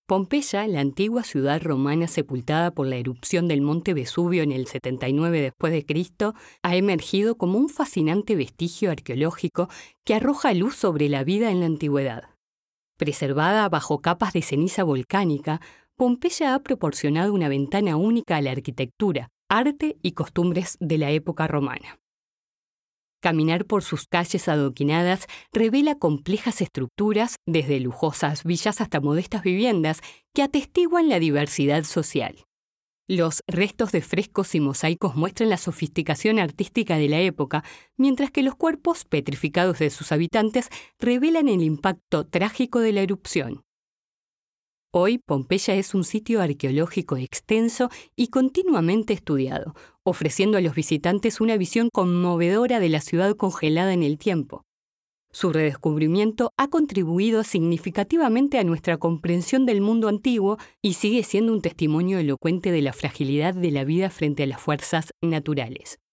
Pompeya, la antigua ciudad romana sepultada por la erupción del monte Vesubio en el 79 después de Cristo, ha emergido como un fascinante vestigio arqueológico que arroja luz sobre la vida en la antigüedad. Preservada bajo capas de ceniza volcánica, Pompeya ha proporcionado una ventana única a la arquitectura, arte y costumbres de la época romana. Caminar por sus calles adoquinadas revela complejas estructuras, desde lujosas villas hasta modestas viviendas, que atestiguan la diversidad social. Los restos de frescos y mosaicos muestran la sofisticación artística de la época, mientras que los cuerpos petrificados de sus habitantes revelan el impacto trágico de la erupción. Hoy, Pompeya es un sitio arqueológico extenso y continuamente estudiado, ofreciendo a los visitantes una visión conmovedora de la ciudad congelada en el tiempo. Su redescubrimiento ha contribuido significativamente a nuestra comprensión del mundo antiguo y sigue siendo un testimonio elocuente de la fragilidad de la vida frente a las fuerzas naturales.